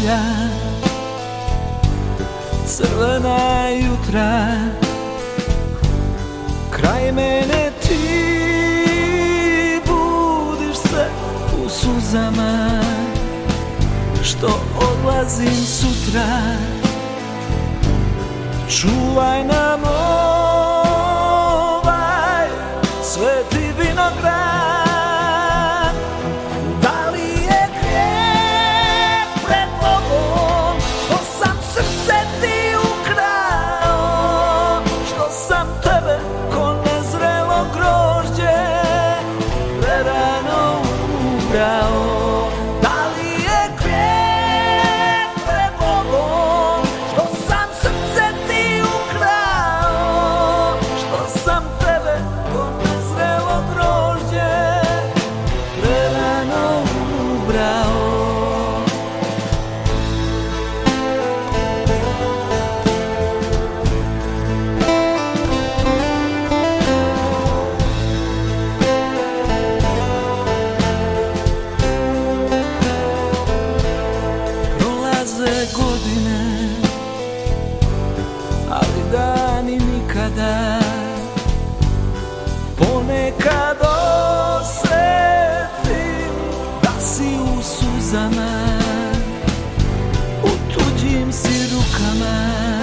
polja, crvena jutra, kraj mene ti budiš se u suzama, što odlazim sutra. Čuvaj nam ovaj sveti vinograd. Da li je grijeh pred Bogom što sam srce ti ukrao, što sam tebe ko nezrelo grožđe prerano ubrao? Da li je grijeh pred Bogom što sam srce ti ukrao, što sam tebe ko nezrelo grožđe prerano ubrao? Prolaze godine, ali dani nikada. Ponekad osetim da si u suzama, u tuđim si rukama.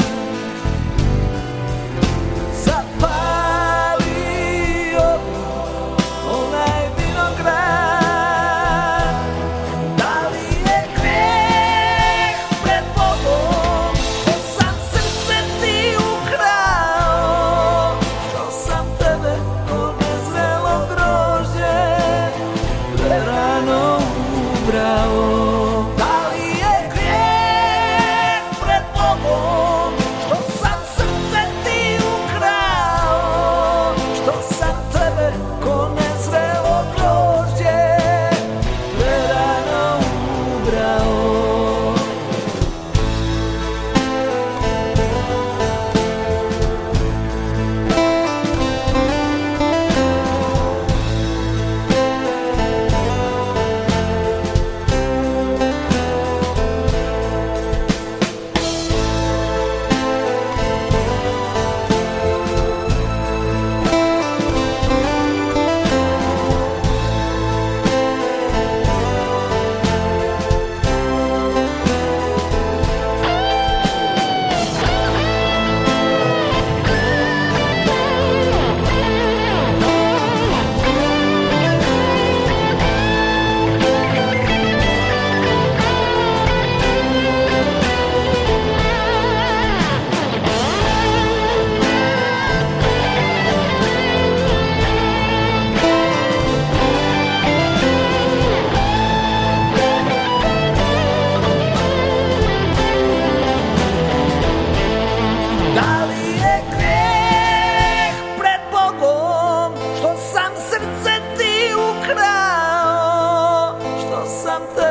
Zapalio onaj vinograd. Da li je grijeh pred Bogom što sam srce ti ukrao, što sam tebe ko nezrelo grožđe prerano ubrao? Da li je grijeh pred Bogom što sam srce ti ukrao, što sam tebe ko nezrelo grožđe prerano ubrao? Da li je grijeh pred Bogom što sam srce ti ukrao, što sam te